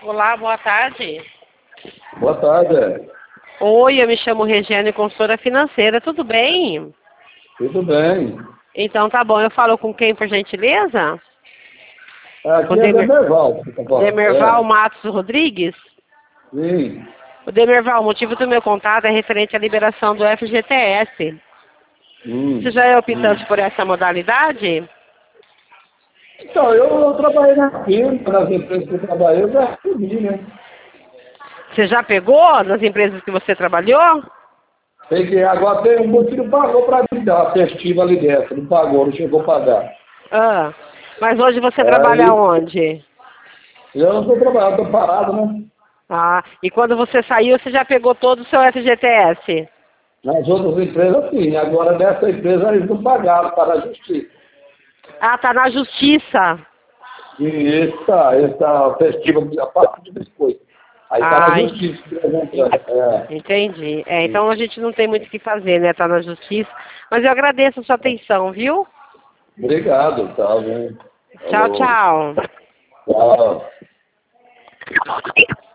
Olá, boa tarde. Boa tarde. Oi, eu me chamo Regiane, consultora financeira, tudo bem? Tudo bem? Então tá bom, eu falo com quem, por gentileza? Aqui O é Demerval, que tá falando. Demerval Matos Rodrigues? Sim. O Demerval, o motivo do meu contato é referente à liberação do FGTS. Você já é optante por essa modalidade? Então, eu trabalhei na firma, nas empresas que eu trabalhei, eu já recebi, né? Você já pegou nas empresas que você trabalhou? Peguei, agora tem um monte que não pagou para mim, dar uma festiva ali dentro, não pagou, não chegou a pagar. Ah, mas hoje você trabalha Aí, onde? eu não estou trabalhando, estou parado, né? Ah, e quando você saiu, você já pegou todo o seu FGTS? Nas outras empresas, sim. Agora, nessa empresa, eles não pagaram, está na justiça. Ah, tá na justiça. E essa festiva, a parte de biscoito. Aí está na Ai, justiça, É. entendi. Então a gente não tem muito o que fazer, né? Tá na justiça. Mas eu agradeço a sua atenção, viu? Obrigado, tá bom. Tchau, Falou. tchau. Tchau.